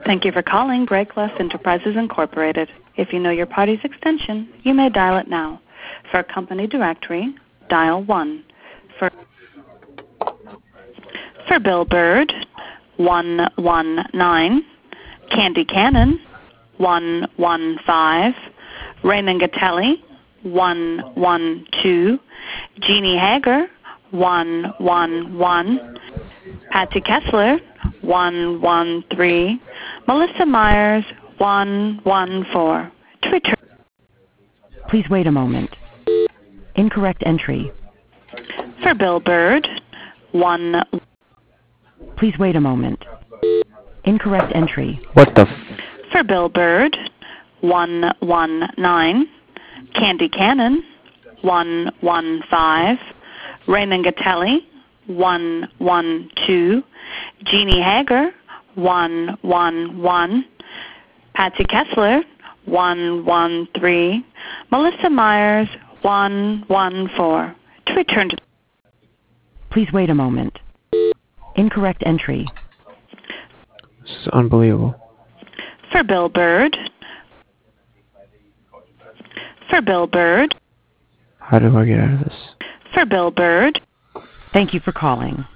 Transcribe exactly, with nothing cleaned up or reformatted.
Thank you for calling Graceless Enterprises Incorporated. If you know your party's extension, you may dial it now. For a company directory, dial one. For, for Bill Bird, one one nine. Candy Cannon, one one five. Raymond Gatelli, one one two. Jeannie Hager, one one one. Patsy Kessler, one one three. Melissa Myers, one one four. To return. Please wait a moment. Incorrect entry. For Bill Bird, one. Please wait a moment. Incorrect entry. What the f- For Bill Bird, one one nine. Candy Cannon, one one five. Raymond Gatelli, one one two. Jeannie Hager, one one one. Patsy Kessler, one one three. Melissa Myers, one one four. To return to. Please wait a moment. Incorrect entry. It's unbelievable. For Bill Bird. For Bill Bird. How do I get out of this? For Bill Bird. Thank you for calling.